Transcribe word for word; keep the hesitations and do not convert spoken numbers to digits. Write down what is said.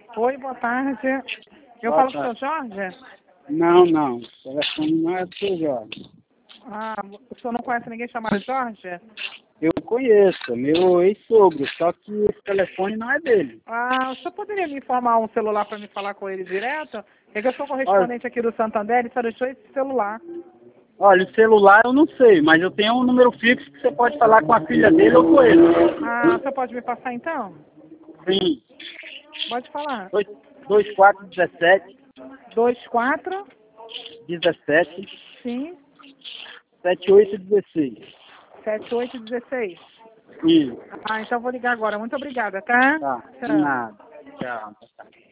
Oi, boa tarde. Eu Boa falo com o seu Jorge? Não, não. O telefone não é do seu Jorge. Ah, o senhor não conhece ninguém chamado Jorge? Eu conheço, meu ex-sogro, só que esse telefone não é dele. Ah, o senhor poderia me informar um celular para me falar com ele direto? É que eu sou Olha, correspondente aqui do Santander, ele só deixou esse celular. olha, o celular eu não sei, mas eu tenho um número fixo que você pode falar com a filha dele ou com ele. Ah, o senhor pode me passar então? Sim. Pode falar. dois quatro um sete, Dois quatro, dezessete, sim, sete oito um seis. sete oito dezesseis. Sim. Ah, então eu vou ligar agora. Muito obrigada, tá? Tá, de Tchau. nada. Tchau.